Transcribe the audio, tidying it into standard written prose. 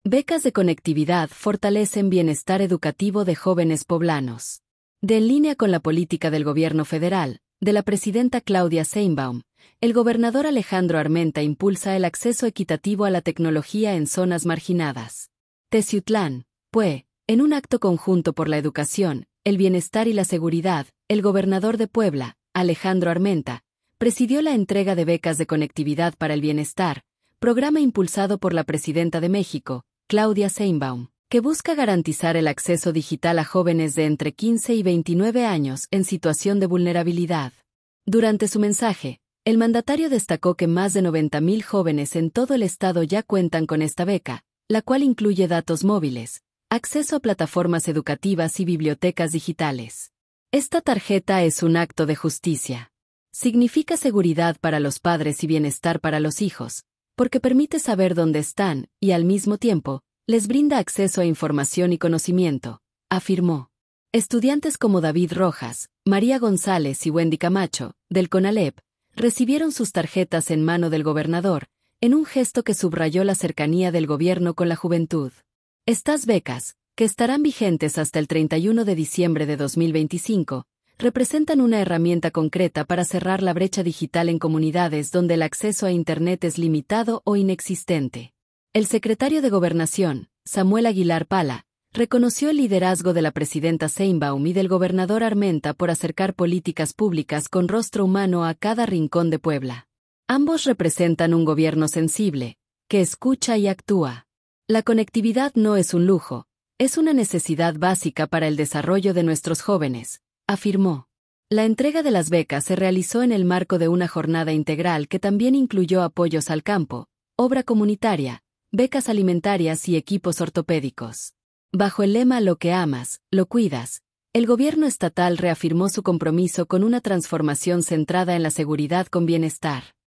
Becas de conectividad fortalecen bienestar educativo de jóvenes poblanos. En línea con la política del gobierno federal, de la presidenta Claudia Sheinbaum, el gobernador Alejandro Armenta impulsa el acceso equitativo a la tecnología en zonas marginadas. Teciutlán, Pue, en un acto conjunto por la educación, el bienestar y la seguridad, el gobernador de Puebla, Alejandro Armenta, presidió la entrega de becas de conectividad para el bienestar, programa impulsado por la presidenta de México, Claudia Sheinbaum, que busca garantizar el acceso digital a jóvenes de entre 15 y 29 años en situación de vulnerabilidad. Durante su mensaje, el mandatario destacó que más de 90,000 jóvenes en todo el estado ya cuentan con esta beca, la cual incluye datos móviles, acceso a plataformas educativas y bibliotecas digitales. Esta tarjeta es un acto de justicia. Significa seguridad para los padres y bienestar para los hijos, porque permite saber dónde están y, al mismo tiempo, les brinda acceso a información y conocimiento, afirmó. Estudiantes como David Rojas, María González y Wendy Camacho, del CONALEP, recibieron sus tarjetas en mano del gobernador, en un gesto que subrayó la cercanía del gobierno con la juventud. Estas becas, que estarán vigentes hasta el 31 de diciembre de 2025, representan una herramienta concreta para cerrar la brecha digital en comunidades donde el acceso a Internet es limitado o inexistente. El secretario de Gobernación, Samuel Aguilar Pala, reconoció el liderazgo de la presidenta Sheinbaum y del gobernador Armenta por acercar políticas públicas con rostro humano a cada rincón de Puebla. Ambos representan un gobierno sensible, que escucha y actúa. La conectividad no es un lujo, es una necesidad básica para el desarrollo de nuestros jóvenes, afirmó. La entrega de las becas se realizó en el marco de una jornada integral que también incluyó apoyos al campo, obra comunitaria, becas alimentarias y equipos ortopédicos. Bajo el lema Lo que amas, lo cuidas, el gobierno estatal reafirmó su compromiso con una transformación centrada en la seguridad con bienestar.